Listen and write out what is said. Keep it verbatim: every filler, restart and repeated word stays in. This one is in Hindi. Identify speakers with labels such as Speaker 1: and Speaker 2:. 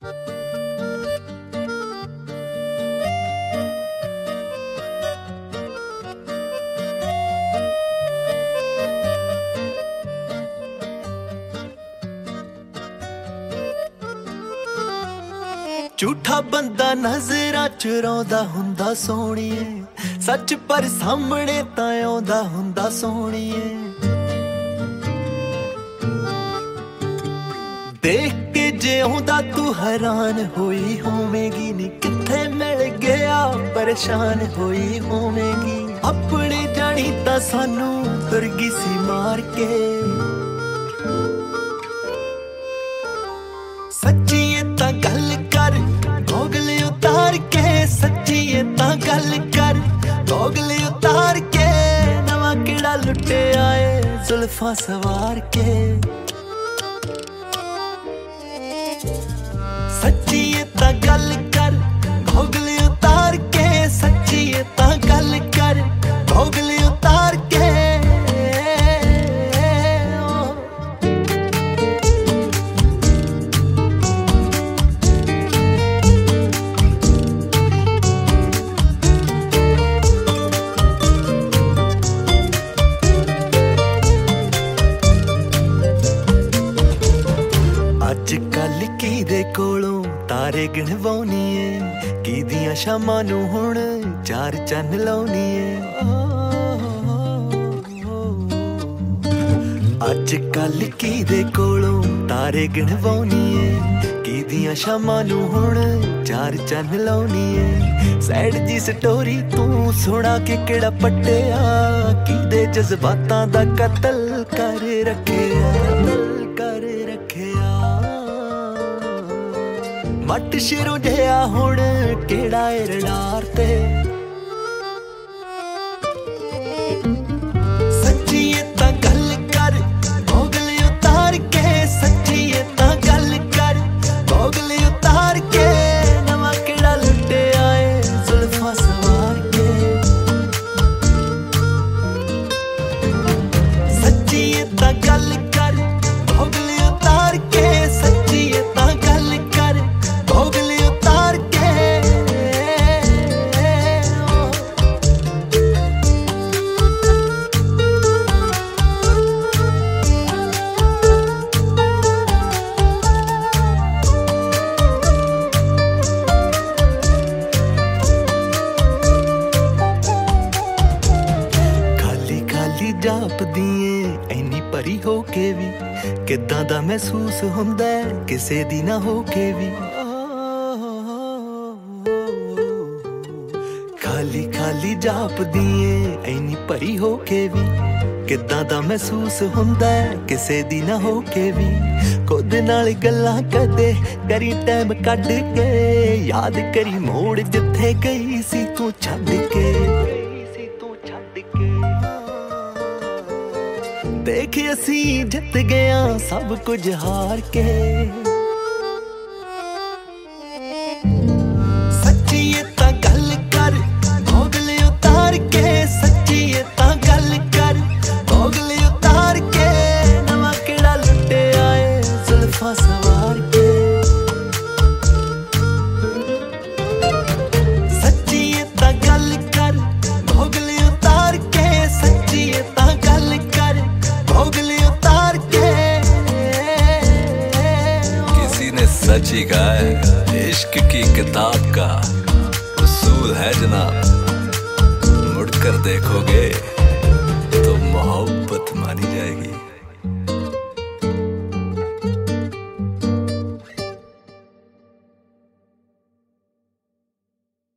Speaker 1: झूठा बंदा नजरां चुराउंदा हुंदा सोहणीए, सच पर सामने तां आउंदा हुंदा सोहणीए। देख के जे आउंदा तू हैरान होई होवेगी नी, किथे मिल गया परेशान होई होवेगी। अपने जानी तां सानू तुरगी सी मार के, सच्ची तां गल कर गोगल उतार के, सच्ची तां गल कर गोगल उतार के। नवा केड़ा लुटे आए जुल्फां सवार के, सच्ची तां गल कर गोगल उतार के, सच्ची तां गल कर गोगल उतार के। अजकल किदे कोलों तारे गिणवाउणीए, किदियां शामां नूं हुण चार चन्न लाउणीए। अजकल किदे कोलों तारे गिणवाउणीए, किदियां शामां नूं हुण चार चन्न लाउणीए। सैड जी स्टोरी तू सुणा के केड़ा पट्टिया, किदे जज्बातां दा कतल कर रखिया कर रखिया। मट शिरों जिहा हुण केड़ा रडार ते, सच्ची तां गल कर गोगल उतार के, सच्ची तां गल कर गोगल उतार के। नवा केड़ा लुटे आए जुल्फां सवार के, सच्ची तां गल कर गोगल उतार के, सच्ची तां गल कर गोगल उतार के। खाली खाली जापदीए ऐनी परी हो के भी, किदां दा महसूस हुंदा किसे दी ना हो के भी। खाली खाली जापदीए ऐनी परी हो के भी, किदां दा महसूस हुंदा किसे दी ना हो के भी। खुद नाल गल्लां कदे करी टाइम कढ के, याद करी मोड़ जिथे गई सी तू छड्ड के। देख असी जित गया सब कुछ हार के, सच्ची तां गल कर गोगल उतार के, सच्ची तां गल कर गोगल उतार के। नवा केड़ा लुटे आए जुल्फां सवार के, सच्ची तां गल कर गोगल उतार के, सच्ची तां गल कर गोगल उतार के।
Speaker 2: किसी ने सच ही कहा है, इश्क की किताब का उसूल है जनाब, मुड़कर देखोगे तो मोहब्बत